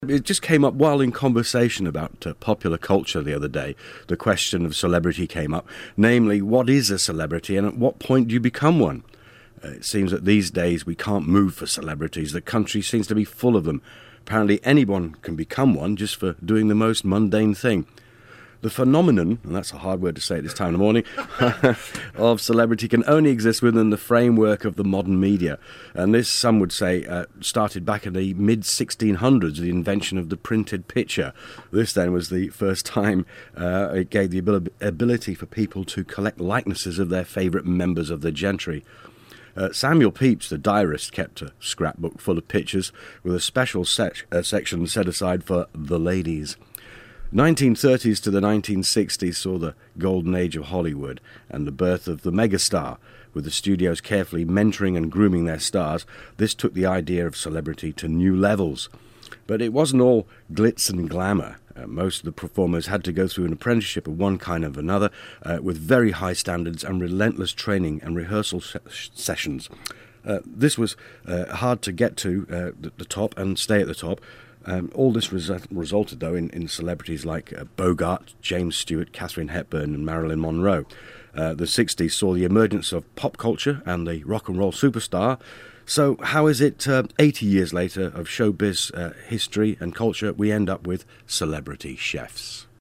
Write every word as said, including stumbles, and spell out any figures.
It just came up while in conversation about uh, popular culture the other day. The question of celebrity came up, namely, what is a celebrity and at what point do you become one? Uh, it seems that these days we can't move for celebrities. The country seems to be full of them. Apparently anyone can become one just for doing the most mundane thing. The phenomenon, and that's a hard word to say at this time in the morning, of celebrity can only exist within the framework of the modern media. And this, some would say, uh, started back in the mid sixteen hundreds, the invention of the printed picture. This then was the first time uh, it gave the abil- ability for people to collect likenesses of their favourite members of the gentry. Uh, Samuel Pepys, the diarist, kept a scrapbook full of pictures with a special sec- uh, section set aside for the ladies. nineteen thirties to the nineteen sixties saw the golden age of Hollywood and the birth of the megastar. With the studios carefully mentoring and grooming their stars, this took the idea of celebrity to new levels. But it wasn't all glitz and glamour. Uh, most of the performers had to go through an apprenticeship of one kind or another, uh, with very high standards and relentless training and rehearsal se- sessions. Uh, this was uh, hard to get to uh, the, the top and stay at the top. Um, all this res- resulted, though, in, in celebrities like uh, Bogart, James Stewart, Katharine Hepburn and Marilyn Monroe. Uh, the sixties saw the emergence of pop culture and the rock and roll superstar. So how is it uh, eighty years later of showbiz uh, history and culture we end up with celebrity chefs?